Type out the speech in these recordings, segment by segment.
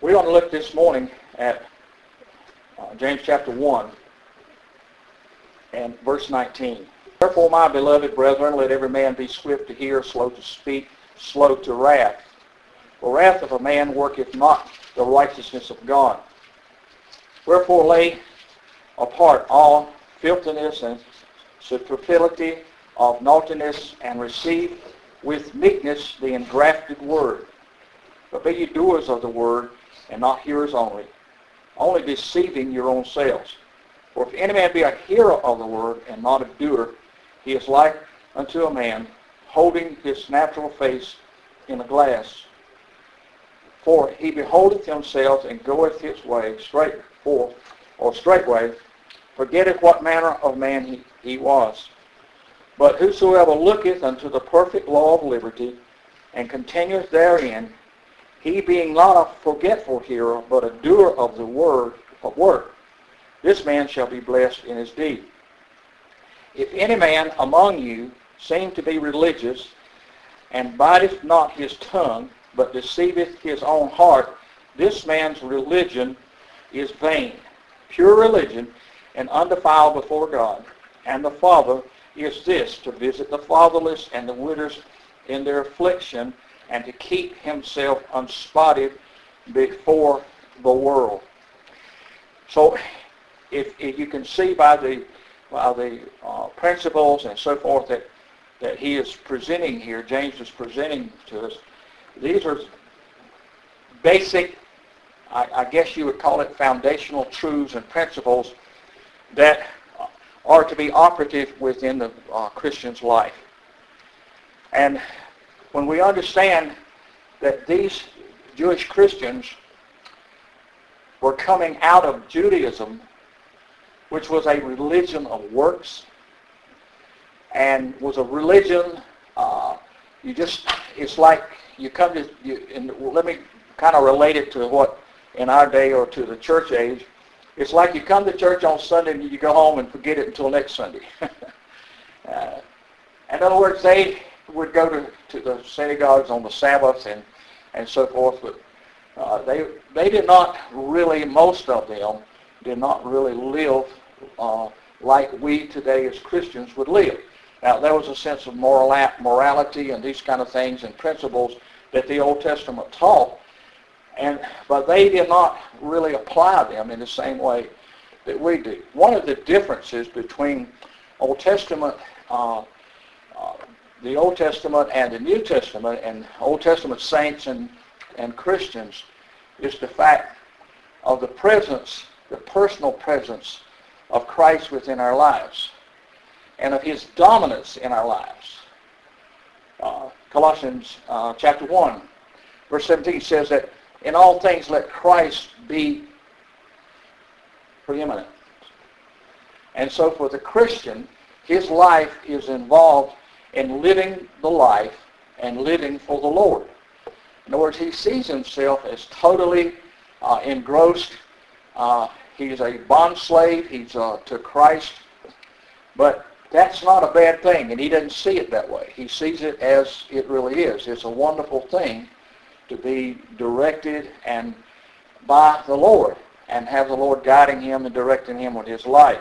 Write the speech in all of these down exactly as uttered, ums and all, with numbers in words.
We're going to look this morning at uh, James chapter one and verse nineteen. Therefore, my beloved brethren, let every man be swift to hear, slow to speak, slow to wrath. For wrath of a man worketh not the righteousness of God. Wherefore lay apart all filthiness and superfluity of naughtiness, and receive with meekness the engrafted word. But be ye doers of the word, and not hearers only, only deceiving your own selves. For if any man be a hearer of the word, and not a doer, he is like unto a man holding his natural face in a glass. For he beholdeth himself, and goeth his way straight forth, or straightway, forgetteth what manner of man he, he was. But whosoever looketh unto the perfect law of liberty, and continueth therein, he being not a forgetful hearer, but a doer of the word of work, this man shall be blessed in his deed. If any man among you seem to be religious, and biteth not his tongue, but deceiveth his own heart, this man's religion is vain. Pure religion and undefiled before God. And the Father is this, to visit the fatherless and the widows in their affliction, and to keep himself unspotted before the world. So, if, if you can see by the by the uh, principles and so forth that that he is presenting here, James is presenting to us, these are basic, I, I guess you would call it foundational truths and principles that are to be operative within the uh, Christian's life. And when we understand that these Jewish Christians were coming out of Judaism, which was a religion of works, and was a religion, uh, you just, it's like you come to, you, and let me kind of relate it to what in our day or to the church age, it's like you come to church on Sunday and you go home and forget it until next Sunday. uh, in other words, they would go to, to the synagogues on the Sabbath and, and so forth, but uh, they they did not really, most of them did not really live uh, like we today as Christians would live. Now, there was a sense of moral morality and these kind of things and principles that the Old Testament taught, and but they did not really apply them in the same way that we do. One of the differences between Old Testament uh, uh, the Old Testament and the New Testament, and Old Testament saints and, and Christians, is the fact of the presence, the personal presence of Christ within our lives, and of his dominance in our lives. Uh, Colossians uh, chapter one, verse seventeen says that in all things let Christ be preeminent. And so for the Christian, his life is involved in living the life and living for the Lord. In other words, he sees himself as totally uh, engrossed. Uh, he's a bond slave. He's uh, to Christ. But that's not a bad thing, and he doesn't see it that way. He sees it as it really is. It's a wonderful thing to be directed and by the Lord and have the Lord guiding him and directing him with his life.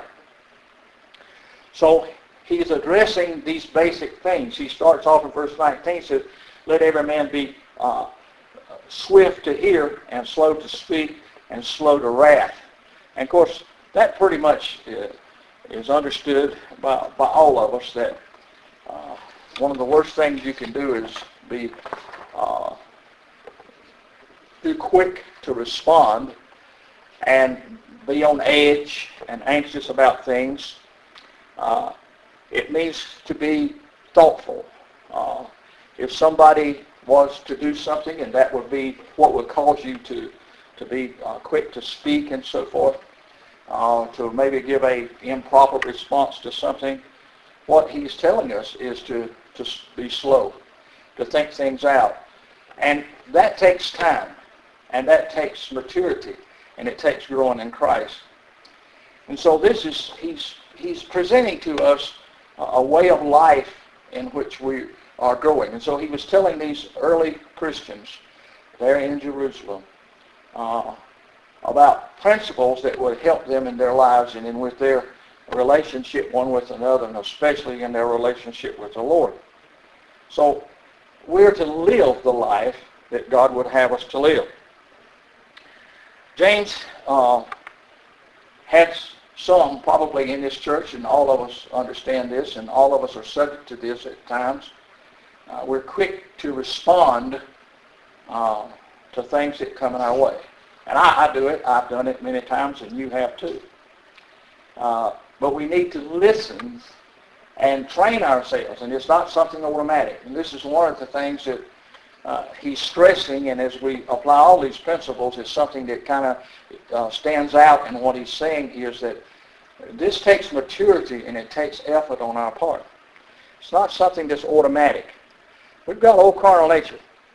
So he's addressing these basic things. He starts off in verse nineteen, says, let every man be uh, swift to hear and slow to speak and slow to wrath. And of course, that pretty much uh, is understood by, by all of us, that uh, one of the worst things you can do is be uh, too quick to respond and be on edge and anxious about things. Uh, It means to be thoughtful. Uh, if somebody was to do something, and that would be what would cause you to, to be uh, quick to speak and so forth, uh, to maybe give a improper response to something, what he's telling us is to, to be slow, to think things out. And that takes time, and that takes maturity, and it takes growing in Christ. And so this is, he's, he's presenting to us a way of life in which we are growing. And so he was telling these early Christians there in Jerusalem uh, about principles that would help them in their lives and in with their relationship one with another, and especially in their relationship with the Lord. So we're to live the life that God would have us to live. James uh, had some probably in this church, and all of us understand this, and all of us are subject to this at times. Uh, we're quick to respond uh, to things that come in our way. And I, I do it. I've done it many times, and you have too. Uh, but we need to listen and train ourselves, and it's not something automatic. And this is one of the things that uh, he's stressing, and as we apply all these principles, it's something that kind of uh, stands out in what he's saying is that this takes maturity and it takes effort on our part. It's not something that's automatic. We've got old carnal nature,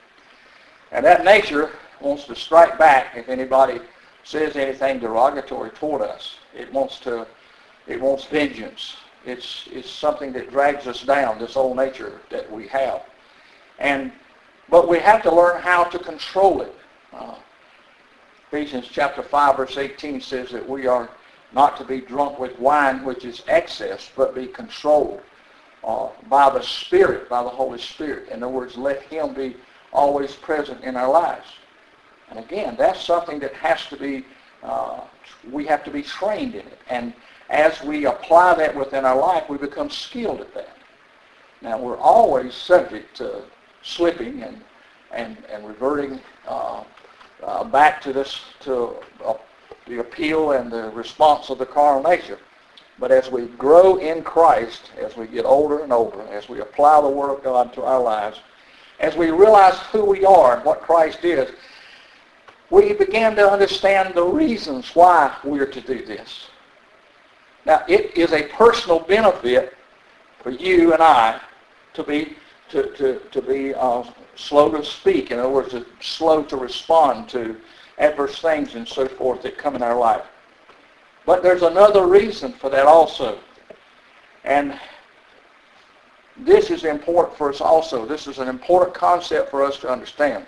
and that nature wants to strike back if anybody says anything derogatory toward us. It wants to, it wants vengeance. It's, it's something that drags us down, this old nature that we have. And, but we have to learn how to control it. Uh, Ephesians chapter five verse eighteen says that we are not to be drunk with wine, which is excess, but be controlled uh, by the Spirit, by the Holy Spirit. In other words, let Him be always present in our lives. And again, that's something that has to be, uh, we have to be trained in it. And as we apply that within our life, we become skilled at that. Now, we're always subject to slipping and and, and reverting uh, uh, back to this, to uh, the appeal and the response of the carnal nature. But as we grow in Christ, as we get older and older, as we apply the Word of God to our lives, as we realize who we are and what Christ is, we begin to understand the reasons why we're to do this. Now, it is a personal benefit for you and I to be to to to be uh, slow to speak. In other words, to, slow to respond to adverse things and so forth that come in our life. But there's another reason for that also, and this is important for us also. This is an important concept for us to understand.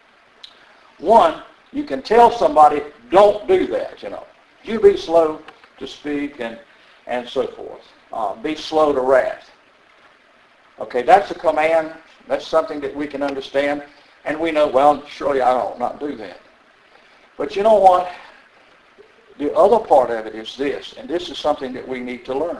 One, you can tell somebody, don't do that, you know. You be slow to speak and, and so forth. Uh, be slow to wrath. Okay, that's a command. That's something that we can understand. And we know, well, surely I ought not do that. But you know what? The other part of it is this, and this is something that we need to learn.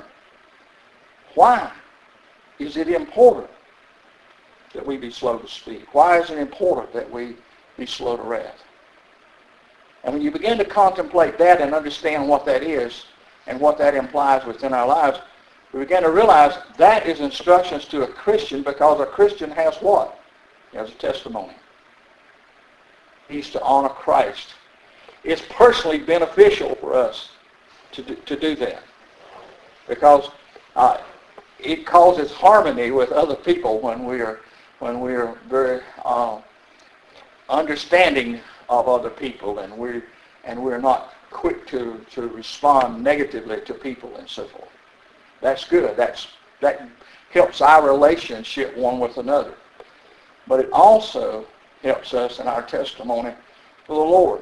Why is it important that we be slow to speak? Why is it important that we be slow to wrath? And when you begin to contemplate that and understand what that is and what that implies within our lives, we begin to realize that is instructions to a Christian, because a Christian has what? He has a testimony. He's to honor Christ. It's personally beneficial for us to do, to do that, because uh, it causes harmony with other people when we are when we are very uh, understanding of other people, and we and we're not quick to, to respond negatively to people and so forth. That's good. That's that helps our relationship one with another. But it also helps us in our testimony to the Lord.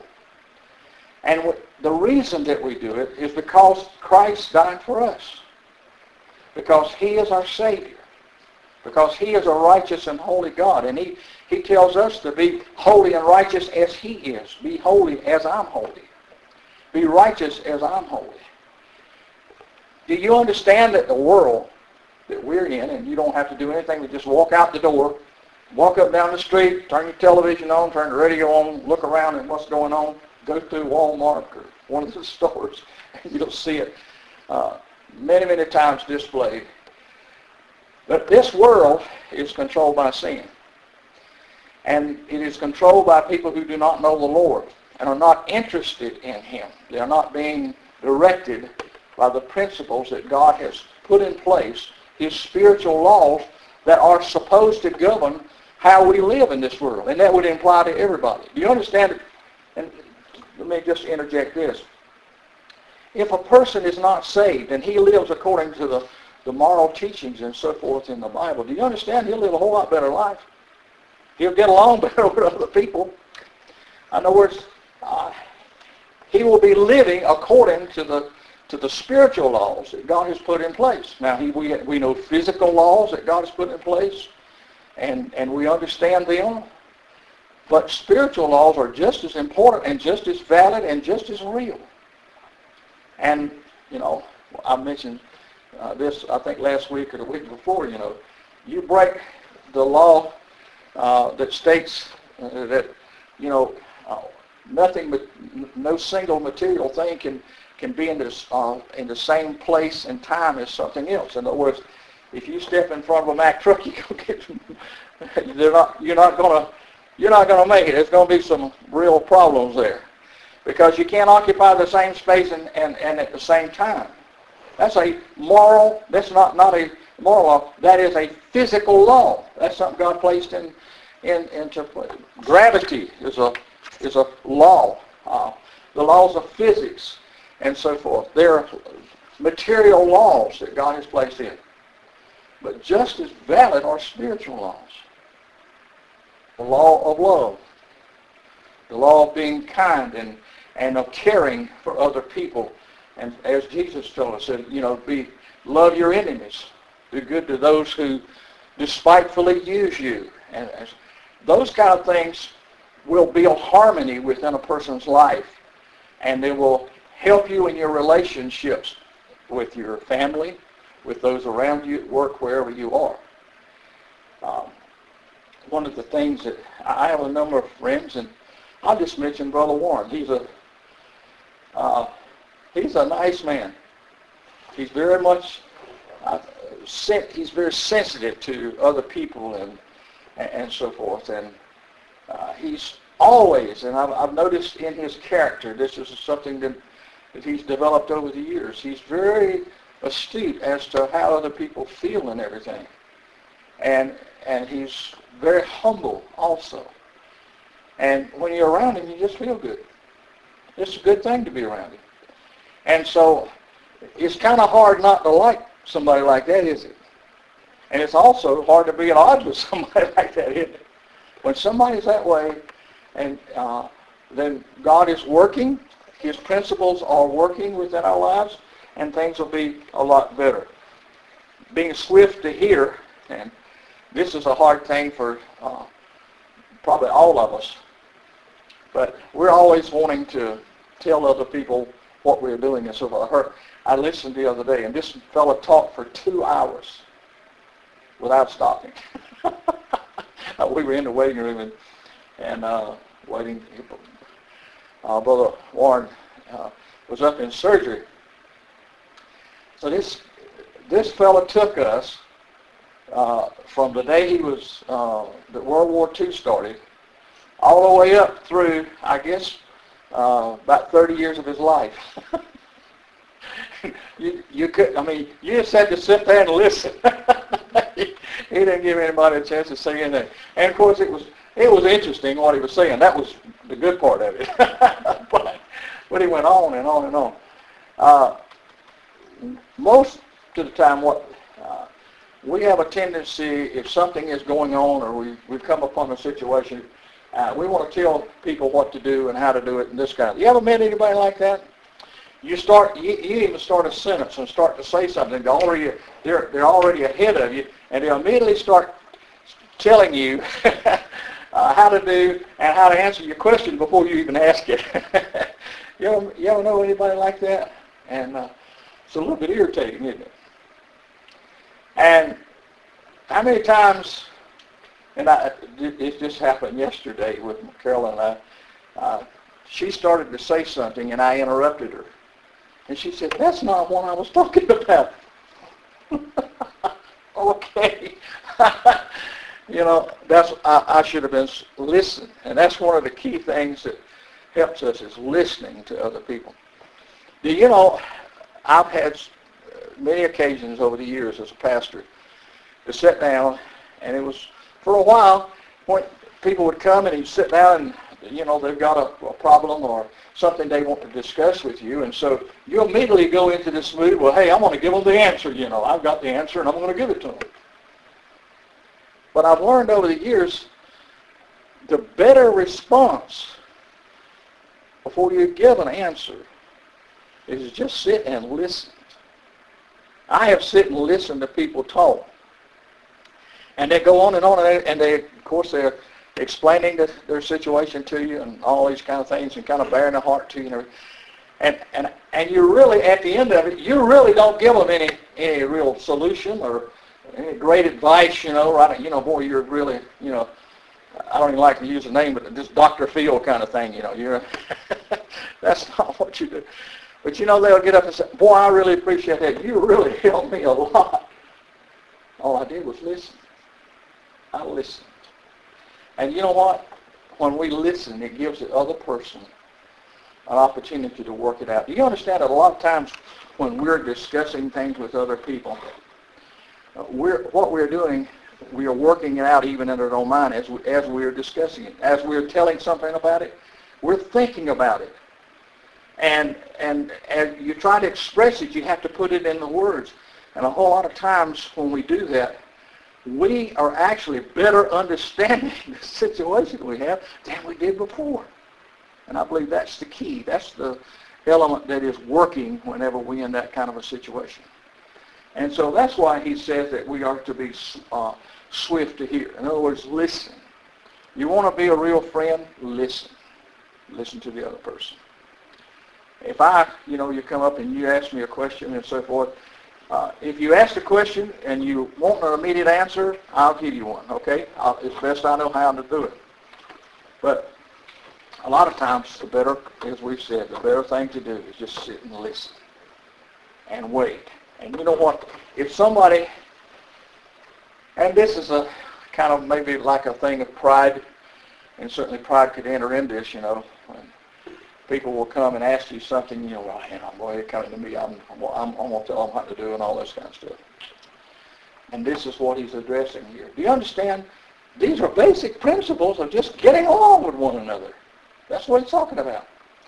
And the reason that we do it is because Christ died for us. Because He is our Savior. Because He is a righteous and holy God. And He, he tells us to be holy and righteous as He is. Be holy as I'm holy. Be righteous as I'm holy. Do you understand that the world that we're in, and you don't have to do anything but just walk out the door, walk up down the street, turn your television on, turn the radio on, look around at what's going on, go through Walmart or one of the stores, and you'll see it uh, many, many times displayed. But this world is controlled by sin. And it is controlled by people who do not know the Lord and are not interested in Him. They are not being directed by the principles that God has put in place, His spiritual laws that are supposed to govern how we live in this world. And that would imply to everybody. Do you understand it? And let me just interject this. If a person is not saved and he lives according to the, the moral teachings and so forth in the Bible, do you understand he'll live a whole lot better life? He'll get along better with other people. In other words, uh, he will be living according to the to the spiritual laws that God has put in place. Now, he, we, we know physical laws that God has put in place, and, and we understand them. But spiritual laws are just as important and just as valid and just as real. And, you know, I mentioned uh, this, I think, last week or the week before, you know. You break the law uh, that states uh, that, you know, uh, nothing but no single material thing can can be in this uh, in the same place and time as something else. In other words, if you step in front of a Mack truck, you go get they're not you're not gonna you're not gonna make it. There's gonna be some real problems there because you can't occupy the same space and, and, and at the same time. That's a moral. That's not not a moral law. That is a physical law. That's something God placed in in into play. Gravity is a is a law. Uh, the laws of physics and so forth. They're material laws that God has placed in. But just as valid are spiritual laws. The law of love. The law of being kind and, and of caring for other people. And as Jesus told us, said, you know, be love your enemies. Do good to those who despitefully use you. And as, those kind of things will build harmony within a person's life. And they will help you in your relationships with your family, with those around you at work, wherever you are. Um, one of the things that I have a number of friends, and I'll just mention Brother Warren. He's a uh, he's a nice man. He's very much uh, sen- he's very sensitive to other people and and, and so forth. And uh, he's always, and I've, I've noticed in his character, this is something that that he's developed over the years. He's very astute as to how other people feel and everything. And and he's very humble also. And when you're around him, you just feel good. It's a good thing to be around him. And so it's kind of hard not to like somebody like that, is it? And it's also hard to be at odds with somebody like that, isn't it? When somebody's that way, and uh, then God is working, His principles are working within our lives, and things will be a lot better. Being swift to hear, and this is a hard thing for uh, probably all of us, but we're always wanting to tell other people what we're doing and so forth. I heard, I listened the other day, and this fellow talked for two hours without stopping. We were in the waiting room and, and uh, waiting. Uh, Brother Warren uh, was up in surgery. So this this fellow took us uh, from the day he was, uh, that World War Two started, all the way up through, I guess, uh, about thirty years of his life. you you could, I mean, you just had to sit there and listen. he, he didn't give anybody a chance to say anything. And of course, it was it was interesting what he was saying. That was the good part of it. but, but he went on and on and on. Uh, most of the time, what uh, we have a tendency, if something is going on or we, we've come upon a situation, uh, we want to tell people what to do and how to do it and this kind of thing. You ever met anybody like that? You start, you, you even start a sentence and start to say something. They're already, they're, they're already ahead of you, and they immediately start telling you uh, how to do and how to answer your question before you even ask it. you, ever, you ever know anybody like that? And uh, it's a little bit irritating, isn't it? And how many times, and I, it just happened yesterday with Carol and I, uh, she started to say something and I interrupted her. And she said, "That's not what I was talking about." Okay. you know, that's I, I should have been listening. And that's one of the key things that helps us is listening to other people. Do you know, I've had many occasions over the years as a pastor to sit down, and it was for a while when people would come and he'd sit down and, you know, they've got a, a problem or something they want to discuss with you, and so you immediately go into this mood, well, hey, I'm going to give them the answer, you know. I've got the answer and I'm going to give it to them. But I've learned over the years the better response before you give an answer is just sit and listen. I have sit and listened to people talk. And they go on and on, and they, and they of course, they're explaining the, their situation to you and all these kind of things and kind of bearing their heart to you. And, and, and you really, at the end of it, you really don't give them any, any real solution or any great advice, you know, right? You know, boy, you're really, you know, I don't even like to use the name, but just Doctor Phil kind of thing, you know. You're that's not what you do. But, you know, they'll get up and say, boy, I really appreciate that. You really helped me a lot. All I did was listen. I listened. And you know what? When we listen, it gives the other person an opportunity to work it out. Do you understand that a lot of times when we're discussing things with other people, uh, we're, what we're doing, we are working it out even in our own mind as we, as we're discussing it. As we're telling something about it, we're thinking about it. And, and as you try to express it, you have to put it in the words. And a whole lot of times when we do that, we are actually better understanding the situation we have than we did before. And I believe that's the key. That's the element that is working whenever we're in that kind of a situation. And so that's why he says that we are to be uh, swift to hear. In other words, listen. You want to be a real friend? Listen. Listen to the other person. If I, you know, you come up and you ask me a question and so forth, Uh, if you ask a question and you want an immediate answer, I'll give you one, okay? I'll, it's best I know how to do it. But a lot of times, the better, as we've said, the better thing to do is just sit and listen and wait. And you know what? If somebody, and this is a kind of maybe like a thing of pride, and certainly pride could enter in this, you know, when people will come and ask you something, you know, well, you know, boy, they're coming to me, I'm, I'm, I'm going to tell them what to do and all this kind of stuff. And this is what he's addressing here. Do you understand? These are basic principles of just getting along with one another. That's what he's talking about.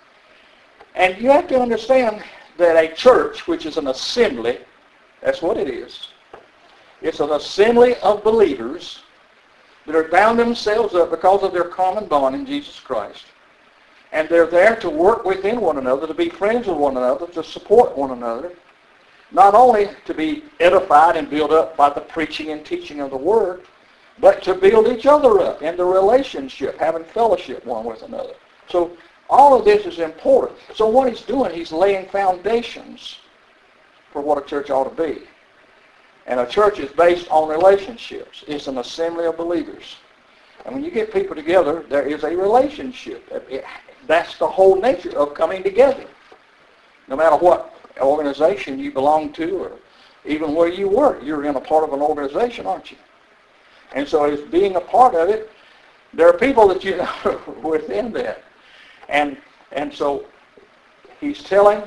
And you have to understand that a church, which is an assembly, that's what it is. It's an assembly of believers that are bound themselves up because of their common bond in Jesus Christ. And they're there to work within one another, to be friends with one another, to support one another. Not only to be edified and built up by the preaching and teaching of the Word, but to build each other up in the relationship, having fellowship one with another. So all of this is important. So what he's doing, he's laying foundations for what a church ought to be. And a church is based on relationships. It's an assembly of believers. And when you get people together, there is a relationship. It, That's the whole nature of coming together. No matter what organization you belong to or even where you work, you're in a part of an organization, aren't you? And so as being a part of it, there are people that you know within that. And and so he's telling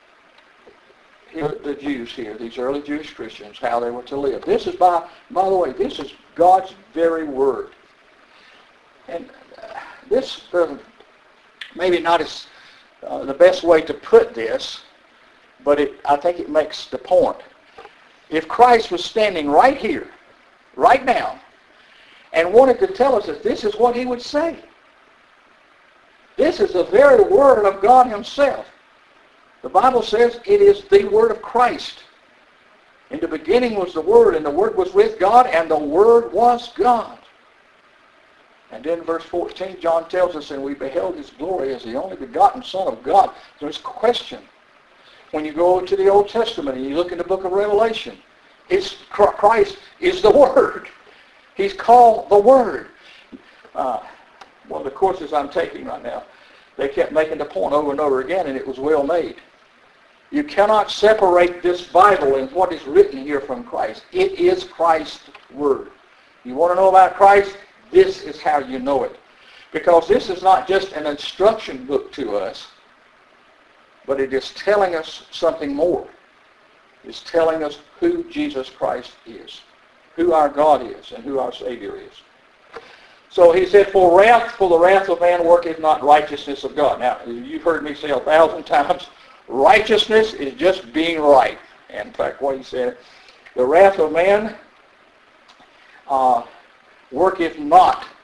the Jews here, these early Jewish Christians, how they were to live. This is, by, by the way, this is God's very word. And this doesn't maybe not as uh, the best way to put this, but it, I think it makes the point. If Christ was standing right here, right now, and wanted to tell us that this is what he would say, this is the very word of God himself. The Bible says it is the word of Christ. In the beginning was the Word, and the Word was with God, and the Word was God. And then verse fourteen, John tells us, and we beheld his glory as the only begotten Son of God. There's a question. When you go to the Old Testament and you look in the book of Revelation, it's Christ is the Word. He's called the Word. Uh, one of the courses I'm taking right now, they kept making the point over and over again, and it was well made. You cannot separate this Bible and what is written here from Christ. It is Christ's Word. You want to know about Christ? This is how you know it. Because this is not just an instruction book to us, but it is telling us something more. It's telling us who Jesus Christ is, who our God is, and who our Savior is. So he said, for wrath, for the wrath of man worketh not righteousness of God. Now, you've heard me say a thousand times, righteousness is just being right. And in fact, what he said, the wrath of man uh, worketh not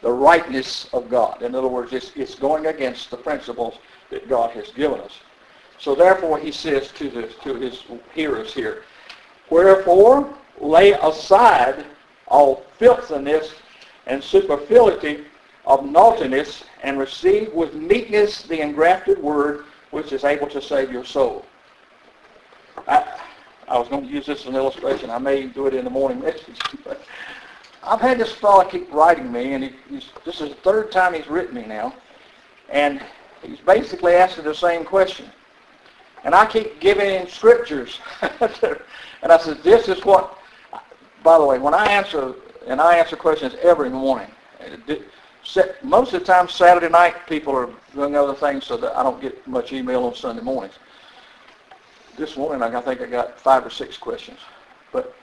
the rightness of God. In other words, it's, it's going against the principles that God has given us. So therefore, he says to, the, to his hearers here, wherefore, lay aside all filthiness and superfluity of naughtiness, and receive with meekness the engrafted word, which is able to save your soul. I, I was going to use this as an illustration. I may do it in the morning message. But I've had this fellow keep writing me, and he, he's, this is the third time he's written me now, and he's basically asking the same question. And I keep giving him scriptures. And I said, this is what, by the way, when I answer, and I answer questions every morning, most of the time Saturday night people are doing other things so that I don't get much email on Sunday mornings. This morning I think I got five or six questions. But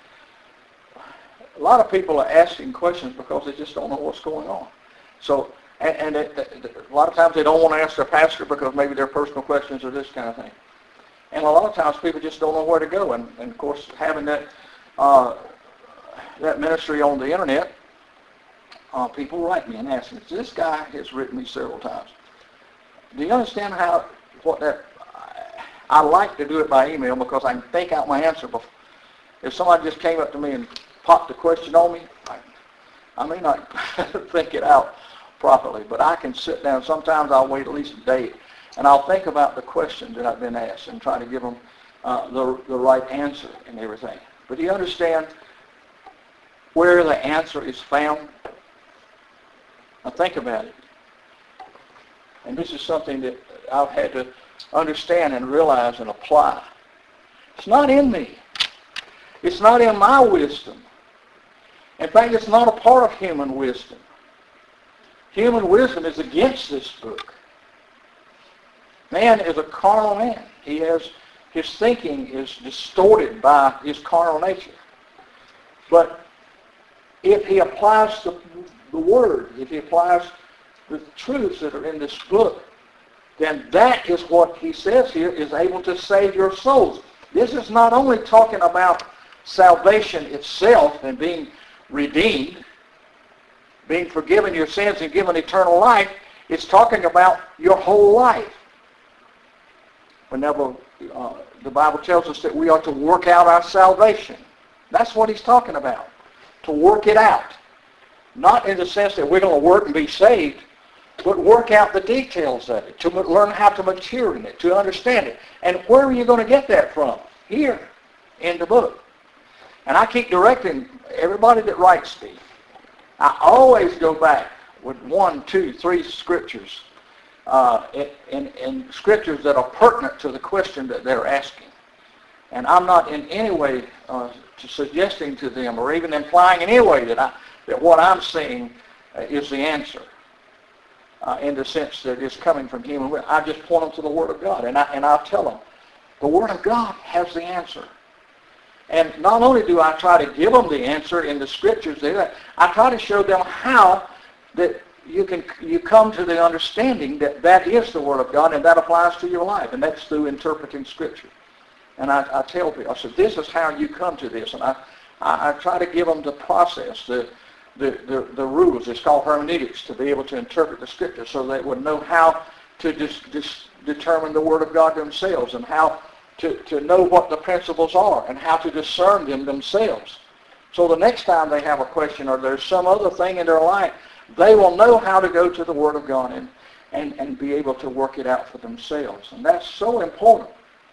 a lot of people are asking questions because they just don't know what's going on. So, and, and it, it, a lot of times they don't want to ask their pastor because maybe their personal questions or this kind of thing. And a lot of times people just don't know where to go. And, and of course, having that uh, that ministry on the internet, uh, people write me and ask me, this guy has written me several times. Do you understand how, what that, I, I like to do it by email because I can think out my answer before. If somebody just came up to me and popped a question on me, I, I may not think it out properly, but I can sit down. Sometimes I'll wait at least a day, and I'll think about the questions that I've been asked and try to give them uh, the, the right answer and everything. But do you understand where the answer is found? Now think about it. And this is something that I've had to understand and realize and apply. It's not in me. It's not in my wisdom. In fact, it's not a part of human wisdom. Human wisdom is against this book. Man is a carnal man. He has, his thinking is distorted by his carnal nature. But if he applies the, the Word, if he applies the truths that are in this book, then that is what he says here is able to save your souls. This is not only talking about salvation itself and being redeemed, being forgiven your sins and given eternal life. It's talking about your whole life. Whenever uh, the Bible tells us that we are to work out our salvation. That's what he's talking about. To work it out. Not in the sense that we're going to work and be saved, but work out the details of it, to learn how to mature in it, to understand it. And where are you going to get that from? Here, in the book. And I keep directing everybody that writes me. I always go back with one, two, three scriptures, uh, in, in scriptures that are pertinent to the question that they're asking. And I'm not in any way uh, to suggesting to them or even implying in any way that, I, that what I'm saying uh, is the answer. Uh, in the sense that it's coming from human will. I just point them to the Word of God, and, I, and I'll tell them, the Word of God has the answer. And not only do I try to give them the answer in the Scriptures, I try to show them how that you can you come to the understanding that that is the Word of God, and that applies to your life, and that's through interpreting Scripture. And I, I tell people, I said, this is how you come to this, and I, I, I try to give them the process, the The, the, the rules. It's called hermeneutics, to be able to interpret the Scripture so they would know how to dis, dis, determine the Word of God themselves and how to, to know what the principles are and how to discern them themselves. So the next time they have a question or there's some other thing in their life, they will know how to go to the Word of God and, and, and be able to work it out for themselves. And that's so important.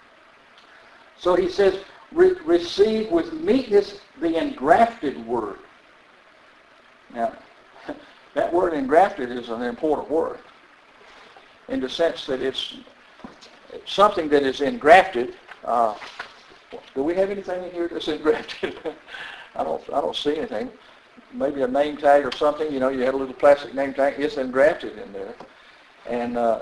So he says, Re- receive with meekness the engrafted Word. Now, that word engrafted is an important word in the sense that it's something that is engrafted. Uh, do we have anything in here that's engrafted? I don't, I don't see anything. Maybe a name tag or something. You know, you had a little plastic name tag. It's engrafted in there. And uh,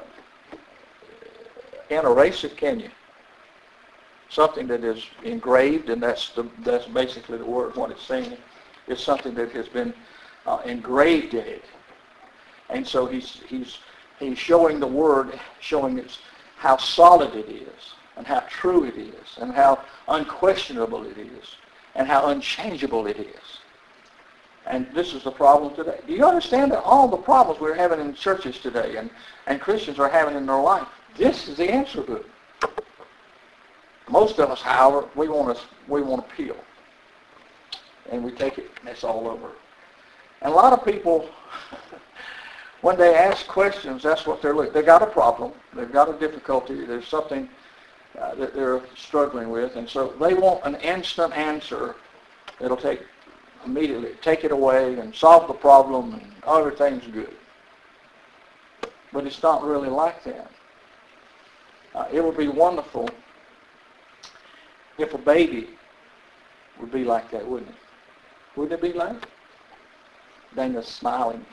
can't erase it, can you? Something that is engraved, and that's the, that's basically the word, what it's saying. It's something that has been Uh, engraved in it. And so he's he's he's showing the Word, showing it's how solid it is, and how true it is, and how unquestionable it is, and how unchangeable it is. And this is the problem today. Do you understand that all the problems we're having in churches today and, and Christians are having in their life, this is the answer to it. Most of us, however, we want to we want to peel. And we take it and it's all over. And a lot of people, when they ask questions, that's what they're looking. They've got a problem. They've got a difficulty. There's something uh, that they're struggling with. And so they want an instant answer that'll take immediately, take it away and solve the problem and everything's good. But it's not really like that. Uh, it would be wonderful if a baby would be like that, wouldn't it? Wouldn't it be like that? Dana's smiling.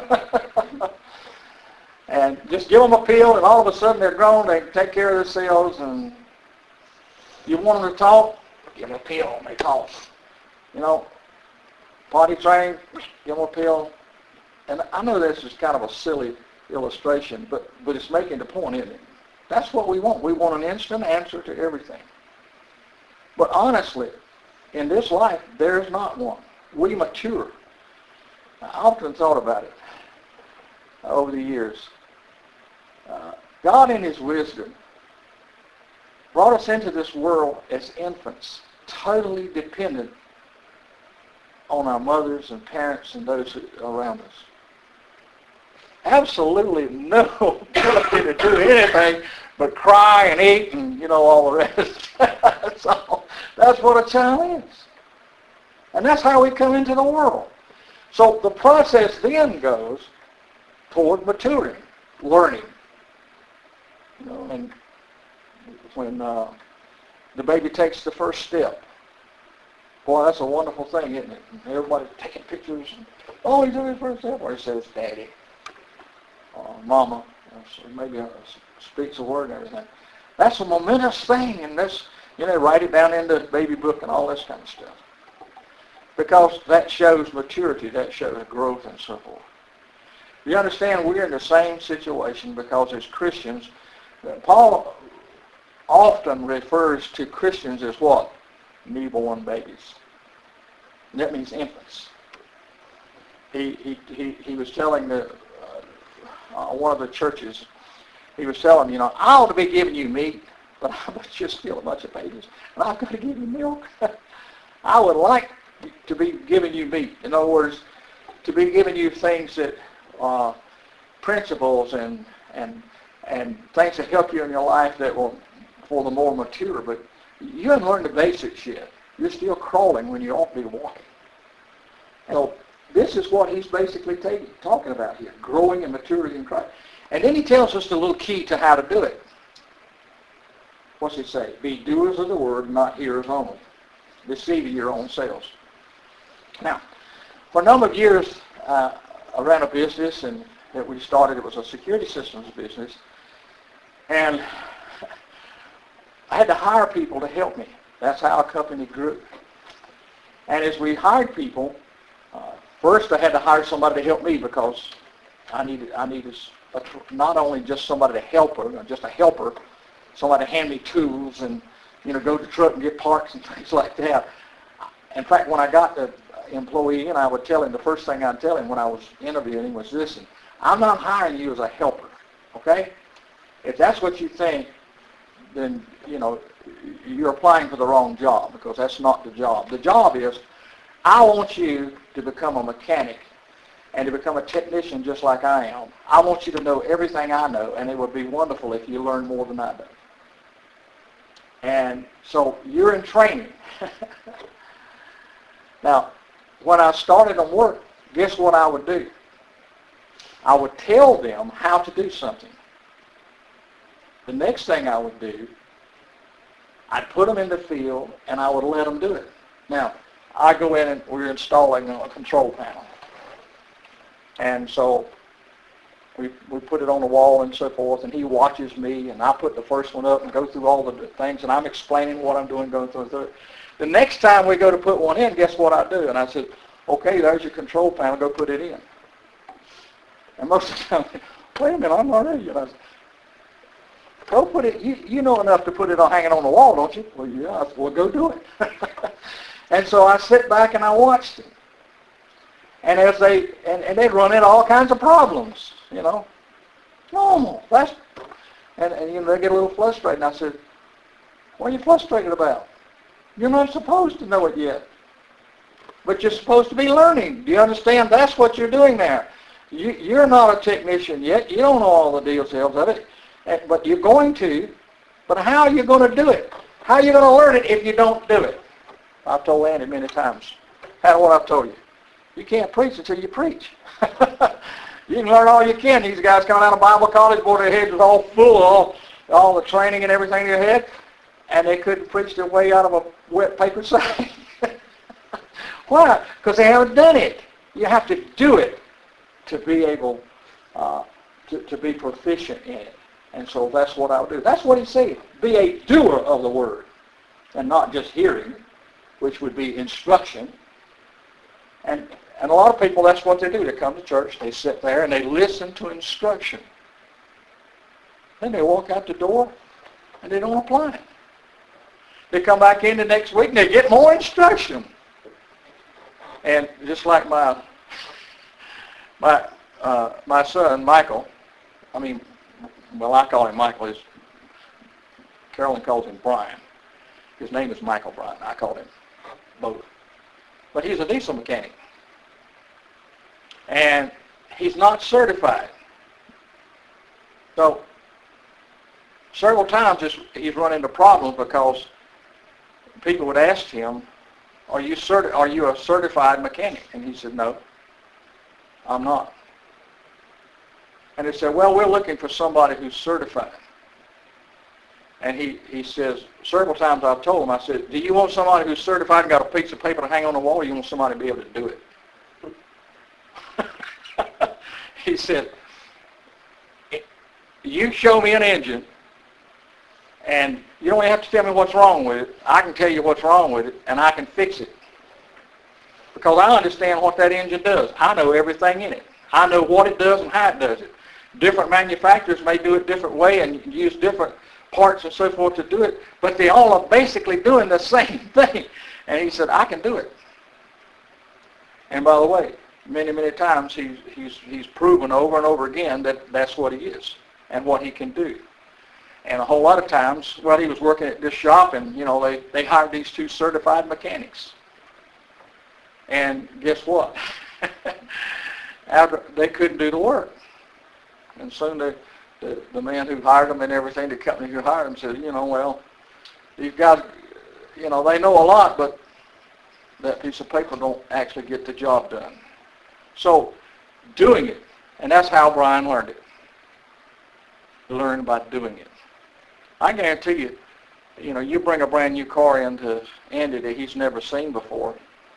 And just give them a pill and all of a sudden they're grown, they can take care of themselves, and you want them to talk, give them a pill and they talk. You know, potty trained, give them a pill. And I know this is kind of a silly illustration, but, but it's making the point, isn't it? That's what we want. We want an instant answer to everything. But honestly, in this life, there's not one. We mature. I often thought about it over the years. Uh, God in His wisdom brought us into this world as infants, totally dependent on our mothers and parents and those who, around us. Absolutely no ability to do anything but cry and eat and, you know, all the rest. That's all. That's what a child is. And that's how we come into the world. So the process then goes toward maturing, learning. You know, and when uh, the baby takes the first step, boy, that's a wonderful thing, isn't it? And everybody's taking pictures. And, oh, he took his first step. Or he says, Daddy, uh, Mama, or maybe uh, speaks a word and everything. That's a momentous thing, and this, you know, write it down in the baby book and all this kind of stuff. Because that shows maturity, that shows growth and so forth. You understand, we're in the same situation because as Christians, Paul often refers to Christians as what? Newborn babies. And that means infants. He, he, he, he was telling the, uh, one of the churches, he was telling, you know, I ought to be giving you meat, but I bet you're still a bunch of babies, and I've got to give you milk. I would like to be giving you meat. In other words, to be giving you things that, uh, principles and and and things that help you in your life that will, for the more mature. But you haven't learned the basics yet. You're still crawling when you ought to be walking. So this is what he's basically taking, talking about here, growing and maturing in Christ. And then he tells us the little key to how to do it. What's he say? Be doers of the word, not hearers only, deceiving your own selves. Now, for a number of years, uh, I ran a business and that we started. It was a security systems business. And I had to hire people to help me. That's how a company grew. And as we hired people, uh, first I had to hire somebody to help me because I needed, I needed a, not only just somebody to help her, just a helper, somebody to hand me tools and, you know, go to the truck and get parts and things like that. In fact, when I got the employee in, I would tell him, the first thing I'd tell him when I was interviewing him was this: I'm not hiring you as a helper, okay? If that's what you think, then, you know, you're applying for the wrong job, because that's not the job. The job is, I want you to become a mechanic and to become a technician just like I am. I want you to know everything I know, and it would be wonderful if you learn more than I do. And so you're in training. Now, when I started on work, guess what I would do? I would tell them how to do something. The next thing I would do, I'd put them in the field and I would let them do it. Now, I go in and we're installing a control panel. And so we, we put it on the wall and so forth, and he watches me, and I put the first one up and go through all the things, and I'm explaining what I'm doing, going through it. The next time we go to put one in, guess what I do? And I said, okay, there's your control panel, go put it in. And most of the time, wait a minute, I'm not ready yet. I said, go put it, you, you know enough to put it on, hanging on the wall, don't you? Well, yeah, I said, well, go do it. And so I sit back and I watched him. And as they and, and they'd run into all kinds of problems, you know. Normal. That's and, and you know they get a little frustrated. And I said, "What are you frustrated about? You're not supposed to know it yet. But you're supposed to be learning. Do you understand? That's what you're doing there. You, you're not a technician yet. You don't know all the details of it. But you're going to. But how are you going to do it? How are you going to learn it if you don't do it?" I've told Andy many times. That's what I've told you. You can't preach until you preach. You can learn all you can. These guys coming out of Bible college, boy, their heads was all full of all, all the training and everything they had, and they couldn't preach their way out of a wet paper sack. Why? Because they haven't done it. You have to do it to be able uh, to, to be proficient in it. And so that's what I would do. That's what he said. Be a doer of the word and not just hearing, which would be instruction. And, and a lot of people, that's what they do. They come to church, they sit there, and they listen to instruction. Then they walk out the door, and they don't apply it. They come back in the next week, and they get more instruction. And just like my my uh, my son, Michael, I mean, well, I call him Michael. His, Carolyn calls him Brian. His name is Michael Brian. I call him both. But he's a diesel mechanic. And he's not certified. So several times he's run into problems because people would ask him, are you certi- are you a certified mechanic? And he said, no, I'm not. And they said, well, we're looking for somebody who's certified. And he, he says, several times I've told him, I said, do you want somebody who's certified and got a piece of paper to hang on the wall, or you want somebody to be able to do it? He said, you show me an engine, and you don't have to tell me what's wrong with it. I can tell you what's wrong with it, and I can fix it. Because I understand what that engine does. I know everything in it. I know what it does and how it does it. Different manufacturers may do it different way and use different parts and so forth to do it, but they all are basically doing the same thing. And he said, I can do it. And by the way, many, many times he's, he's, he's proven over and over again that that's what he is and what he can do. And a whole lot of times, well, he was working at this shop, and, you know, they, they hired these two certified mechanics. And guess what? After, they couldn't do the work. And soon the, the, the man who hired them and everything, the company who hired them said, you know, well, these guys, you know, they know a lot, but that piece of paper don't actually get the job done. So doing it, and that's how Brian learned it. Learn by doing it. I guarantee you, you know, you bring a brand new car into Andy that he's never seen before,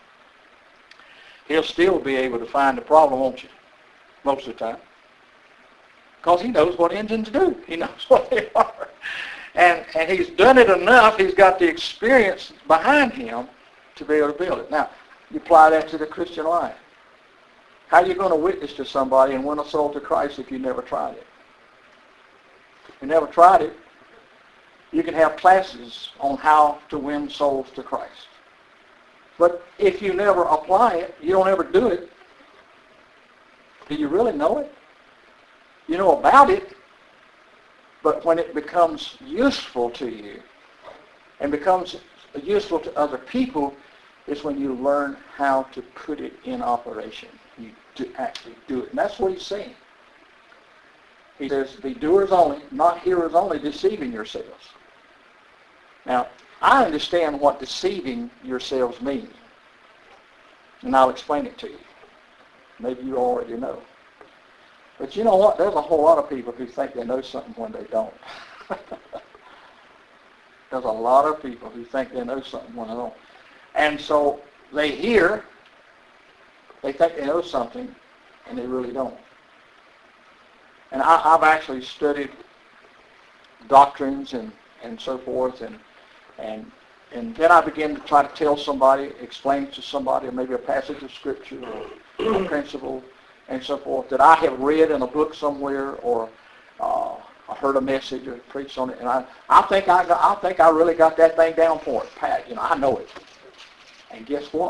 he'll still be able to find the problem, won't you? Most of the time. Because he knows what engines do. He knows what they are. And, and he's done it enough, he's got the experience behind him to be able to build it. Now, you apply that to the Christian life. How are you going to witness to somebody and win a soul to Christ if you never tried it? If you never tried it, you can have classes on how to win souls to Christ. But if you never apply it, you don't ever do it, do you really know it? You know about it, but when it becomes useful to you and becomes useful to other people is when you learn how to put it in operation. You to actually do it. And that's what he's saying. He says, be doers only, not hearers only, deceiving yourselves. Now, I understand what deceiving yourselves means. And I'll explain it to you. Maybe you already know. But you know what? There's a whole lot of people who think they know something when they don't. There's a lot of people who think they know something when they don't. And so they hear, they think they know something, and they really don't. And I, I've actually studied doctrines and, and so forth, and and and then I begin to try to tell somebody, explain to somebody, maybe a passage of Scripture or a principle and so forth that I have read in a book somewhere, or uh, I heard a message or preached on it, and I I think I I think I really got that thing down for it, Pat. You know, I know it. And guess what?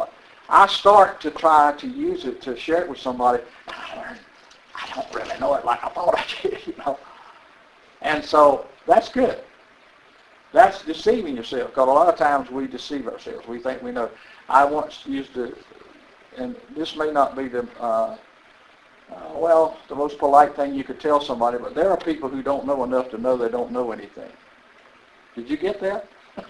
I start to try to use it to share it with somebody. I learn, I don't really know it like I thought I did, you know. And so that's good. That's deceiving yourself, because a lot of times we deceive ourselves. We think we know. I once used to, and this may not be the, uh, uh, well, the most polite thing you could tell somebody, but there are people who don't know enough to know they don't know anything. Did you get that?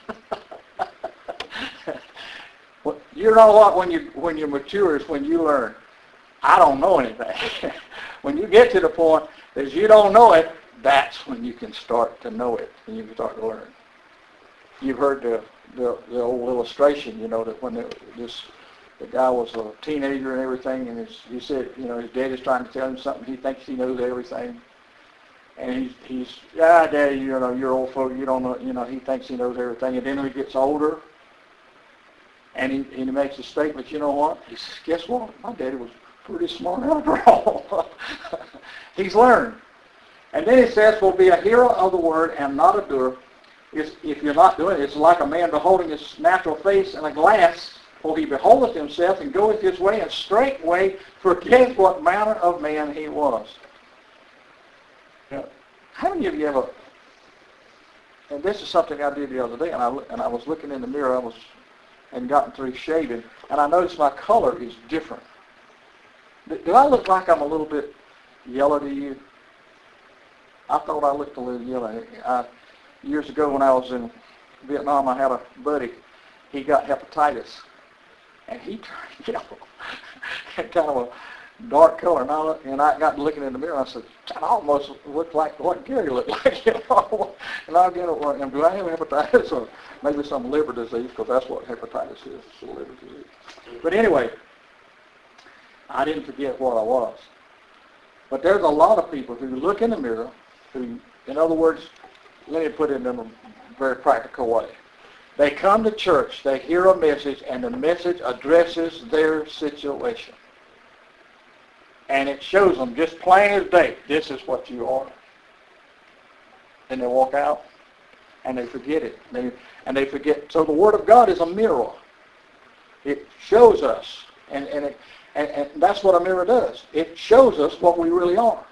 Well, you know what? When you when you mature is when you learn. I don't know anything. When you get to the point that you don't know it, that's when you can start to know it and you can start to learn. You've heard the the, the old illustration, you know, that when the, this the guy was a teenager and everything, and his, he said, you know, his dad is trying to tell him something. He thinks he knows everything, and he's he's yeah, Daddy, you know, you're old folk, you don't know, you know. He thinks he knows everything, and then when he gets older, and he and he makes a statement. You know what? He says, guess what? My daddy was pretty smart after all. He's learned. And then it says, will be a hearer of the word and not a doer. It's, if you're not doing it, it's like a man beholding his natural face in a glass, for he beholdeth himself and goeth his way, and straightway forgetteth what manner of man he was. Now, how many of you ever, and this is something I did the other day, and I, and I was looking in the mirror, I was, and gotten through shaving, and I noticed my color is different. Do, do I look like I'm a little bit yellow to you? I thought I looked a little yellow. I, years ago when I was in Vietnam, I had a buddy. He got hepatitis, and he turned yellow. Had kind of a dark color. And I, and I got looking in the mirror, and I said, I almost looked like what Gary looked like, you know. And I get it, well, do I have hepatitis or maybe some liver disease, because that's what hepatitis is, it's a liver disease. But anyway, I didn't forget what I was. But there's a lot of people who look in the mirror, who, in other words, let me put it in a very practical way. They come to church, they hear a message, and the message addresses their situation. And it shows them just plain as day, this is what you are. And they walk out, and they forget it. They, and they forget. So the Word of God is a mirror. It shows us, and, and, it, and, and that's what a mirror does. It shows us what we really are.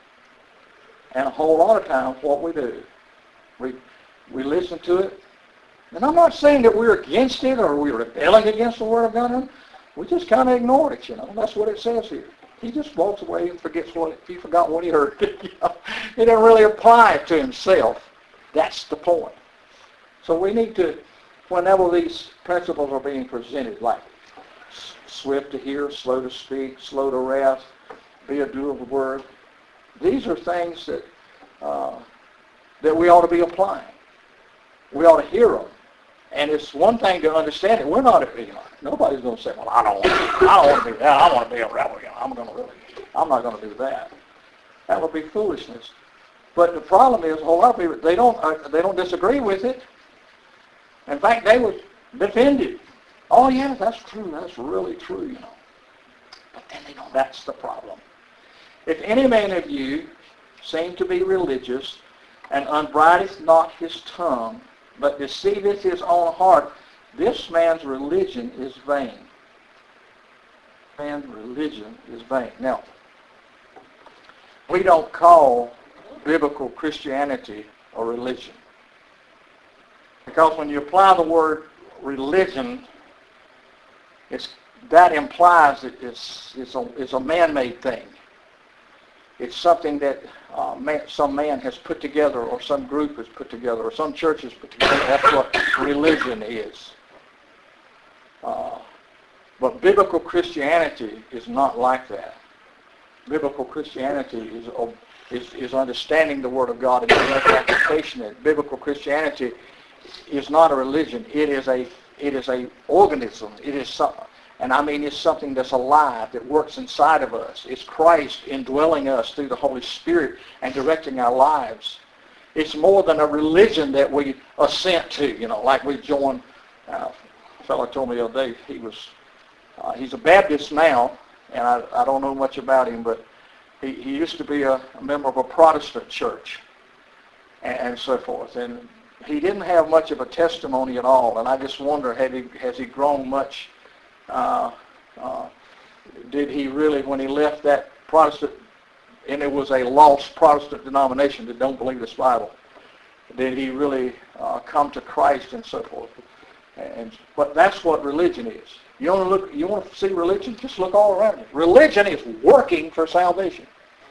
And a whole lot of times what we do, we we listen to it. And I'm not saying that we're against it or we're rebelling against the Word of God. We just kind of ignore it, you know. That's what it says here. He just walks away and forgets what he forgot what he heard. You know? He doesn't really apply it to himself. That's the point. So we need to, whenever these principles are being presented, like swift to hear, slow to speak, slow to wrath, be a doer of the word, these are things that uh, that we ought to be applying. We ought to hear them. And it's one thing to understand it. We're not, you know, nobody's going to say, well, I don't want to, I don't want to be that. I want to be a rebel. You know, I'm going to really, I'm not going to do that. That would be foolishness. But the problem is, a whole lot of people, they don't, uh, they don't disagree with it. In fact, they would defend it. Oh, yeah, that's true. That's really true, you know. But then they don't. That's the problem. If any man of you seem to be religious, and unbridleth not his tongue, but deceiveth his own heart, this man's religion is vain. Man's religion is vain. Now, we don't call biblical Christianity a religion. Because when you apply the word religion, it's, that implies that it's, it's, a, it's a man-made thing. It's something that uh, man, some man has put together, or some group has put together, or some church has put together. That's what religion is. Uh, but biblical Christianity is not like that. Biblical Christianity is, is, is understanding the Word of God and direct application of it. Biblical Christianity is not a religion. It is a it is a organism. It is something. And I mean, it's something that's alive, that works inside of us. It's Christ indwelling us through the Holy Spirit and directing our lives. It's more than a religion that we assent to, you know, like we join. Uh, a fellow told me the other day, he was, uh, he's a Baptist now, and I, I don't know much about him, but he, he used to be a, a member of a Protestant church and, and so forth. And he didn't have much of a testimony at all, and I just wonder, had he, has he grown much Uh, Uh, did he really, when he left that Protestant, and it was a lost Protestant denomination that don't believe this Bible, did he really uh, come to Christ and so forth? And but that's what religion is. You want to look, you want to see religion? Just look all around you. Religion is working for salvation,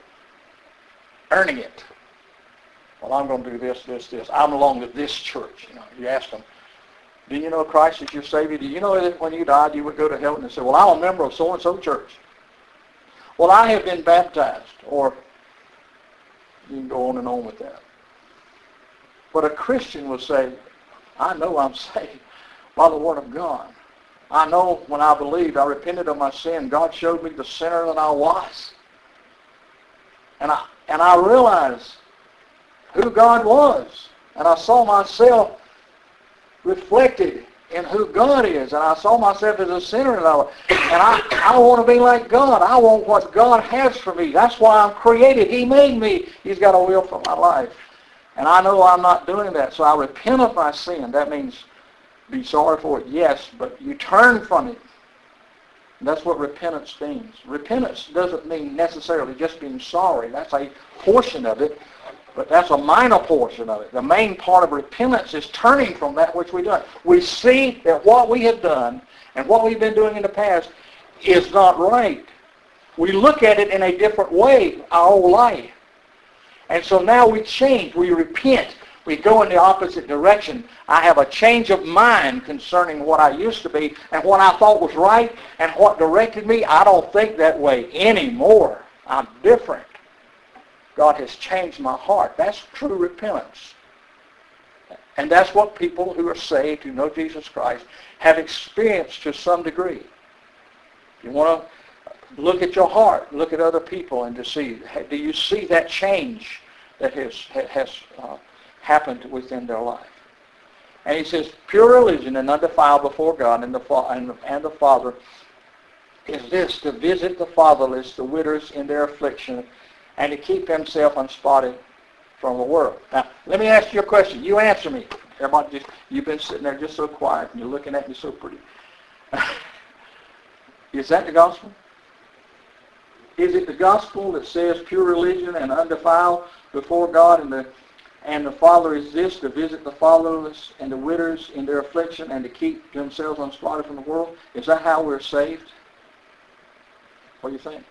earning it. Well, I'm going to do this, this, this. I belong to this church. You know, you ask them, do you know Christ as your Savior? Do you know that when you died you would go to heaven? And say, well, I'm a member of so-and-so church. Well, I have been baptized. Or you can go on and on with that. But a Christian will say, I know I'm saved by the Word of God. I know when I believed, I repented of my sin. God showed me the sinner that I was. And I, and I realized who God was. And I saw myself reflected in who God is. And I saw myself as a sinner. And I, and I, I want to be like God. I want what God has for me. That's why I'm created. He made me. He's got a will for my life. And I know I'm not doing that. So I repent of my sin. That means be sorry for it, yes, but you turn from it. And that's what repentance means. Repentance doesn't mean necessarily just being sorry. That's a portion of it. But that's a minor portion of it. The main part of repentance is turning from that which we've done. We see that what we have done and what we've been doing in the past is not right. We look at it in a different way our whole life. And so now we change. We repent. We go in the opposite direction. I have a change of mind concerning what I used to be and what I thought was right and what directed me. I don't think that way anymore. I'm different. God has changed my heart. That's true repentance. And that's what people who are saved, who know Jesus Christ, have experienced to some degree. You want to look at your heart, look at other people, and to see, do you see that change that has, has uh, happened within their life? And he says, pure religion and undefiled before God and the, and, and the Father is this, to visit the fatherless, the widows in their affliction, and to keep himself unspotted from the world. Now, let me ask you a question. You answer me. Everybody just, you've been sitting there just so quiet, and you're looking at me so pretty. Is that the gospel? Is it the gospel that says pure religion and undefiled before God and the and the Father is this, to visit the fatherless and the widows in their affliction and to keep themselves unspotted from the world? Is that how we're saved? What do you think?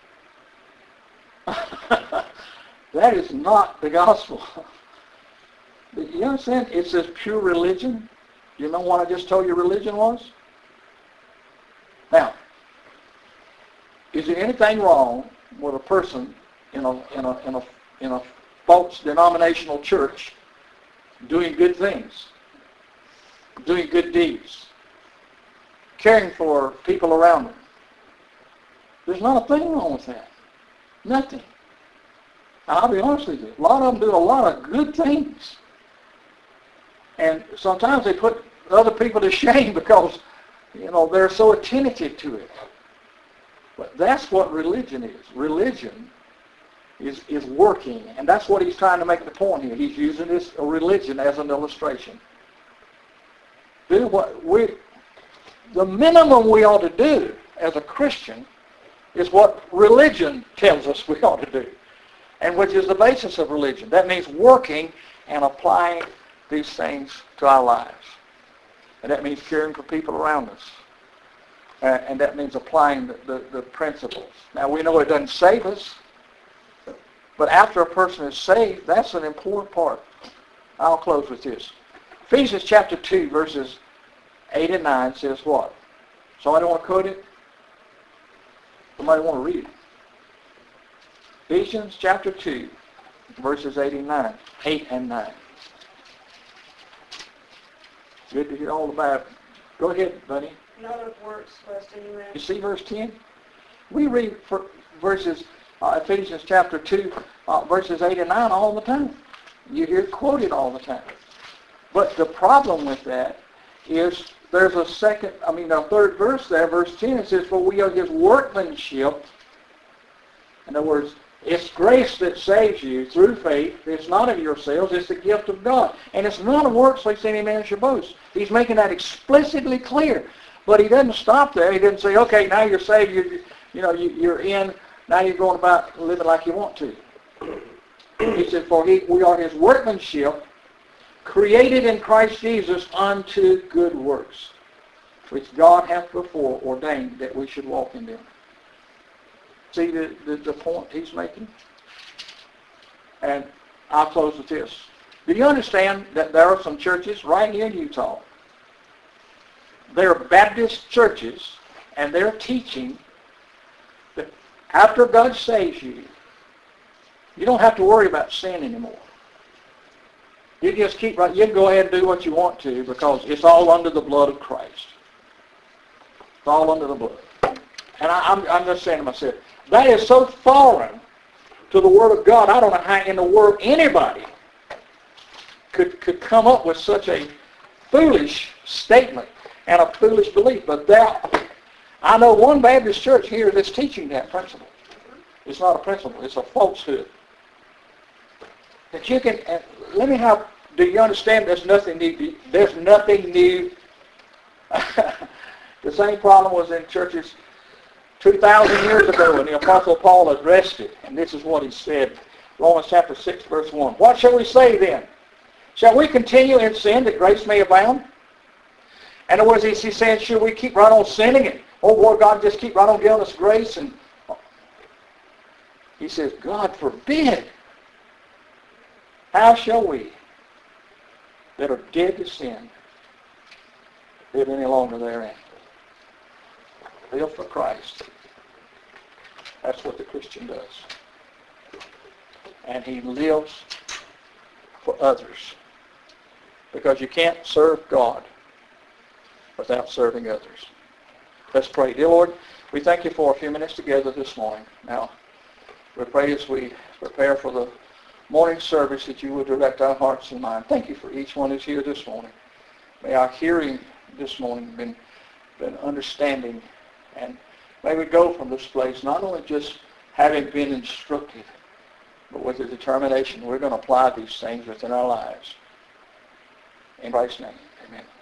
That is not the gospel. You understand? It says pure religion. You know what I just told you religion was? Now, is there anything wrong with a person in a in a in a in a false denominational church doing good things, doing good deeds, caring for people around them? There's not a thing wrong with that. Nothing. And I'll be honest with you, a lot of them do a lot of good things. And sometimes they put other people to shame because, you know, they're so attentive to it. But that's what religion is. Religion is, is working. And that's what he's trying to make the point here. He's using this religion as an illustration. Do what we, the minimum we ought to do as a Christian is what religion tells us we ought to do, and which is the basis of religion. That means working and applying these things to our lives. And that means caring for people around us. Uh, and that means applying the, the, the principles. Now, we know it doesn't save us, but after a person is saved, that's an important part. I'll close with this. Ephesians chapter two, verses eight and nine says what? Somebody want to quote it? Somebody want to read it? Ephesians chapter two, verses eight and nine. eight and nine. Good to hear all about it. Go ahead, Bunny. Not of works, lest any man... You see verse ten? We read for verses, uh, Ephesians chapter two, uh, verses eight and nine all the time. You hear it quoted all the time. But the problem with that is there's a second, I mean a third verse there, verse ten, it says, for we are his workmanship. In other words, it's grace that saves you through faith. It's not of yourselves. It's the gift of God. And it's not of works lest any man should boast. He's making that explicitly clear. But he doesn't stop there. He didn't say, okay, now you're saved, you, you know, you, you're in, now you're going about living like you want to. He said, for he, we are his workmanship, created in Christ Jesus unto good works, which God hath before ordained that we should walk in them. See the, the, the point he's making? And I'll close with this. Do you understand that there are some churches right here in Utah? They're Baptist churches, and they're teaching that after God saves you, you don't have to worry about sin anymore. You just keep right. You can go ahead and do what you want to because it's all under the blood of Christ. It's all under the blood. And I, I'm, I'm just saying to myself, that is so foreign to the Word of God. I don't know how in the world anybody could could come up with such a foolish statement and a foolish belief. But there, I know one Baptist church here that's teaching that principle. It's not a principle. It's a falsehood. That you can, uh, let me have, do you understand there's nothing new? There's nothing new. The same problem was in churches two thousand years ago when the Apostle Paul addressed it. And this is what he said. Romans chapter six, verse one. What shall we say then? Shall we continue in sin that grace may abound? In other words, he's saying, should we keep right on sinning it? Oh, Lord God, just keep right on giving us grace? And he says, God forbid. How shall we that are dead to sin live any longer therein? Live for Christ. That's what the Christian does. And he lives for others. Because you can't serve God without serving others. Let's pray. Dear Lord, we thank you for a few minutes together this morning. Now, we pray as we prepare for the morning service that you would direct our hearts and minds. Thank you for each one who's here this morning. May our hearing this morning been, been understanding, and may we go from this place not only just having been instructed, but with the determination we're going to apply these things within our lives. In Christ's name, amen.